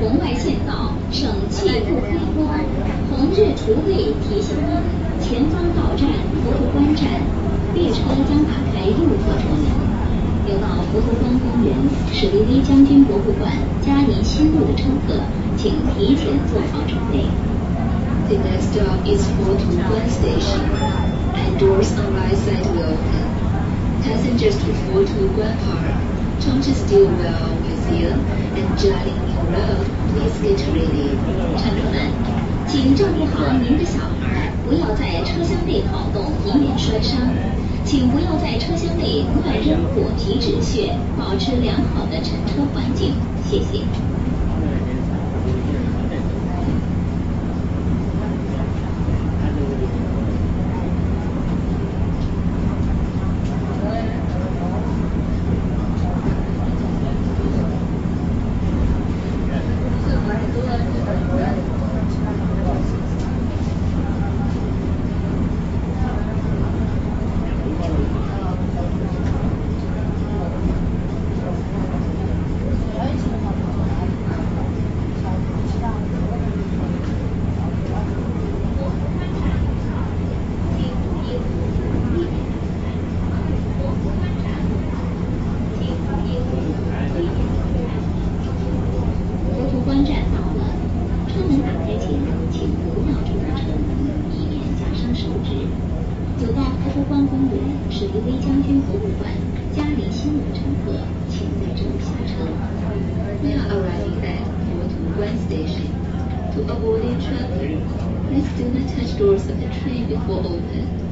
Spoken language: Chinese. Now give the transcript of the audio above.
红外线道，省气不黑光。红日厨卫提醒您，前方到站佛陀关站，列车将打开入客车门。有到佛陀关公园、史迪威将军博物馆、嘉林西路的乘客，请提前做好准备。 The next stop is Fotuguan Station, and doors on right side will open. Passengers to Fotuguan Park, Chongqing Stillwell Museum, and Jialing New Road, please get ready. 乘客们，请照顾好您的小孩，不要在车厢内跑动，以免摔伤。请不要在车厢内乱扔火皮纸屑，保持良好的乘车环境。谢谢。有到佛陀关公园、史迪威将军博物馆、嘉林西路的乘客，请在这里下车。 We are arriving at Fotuguan Station. To avoid traffic, please do not touch doors of the train before open.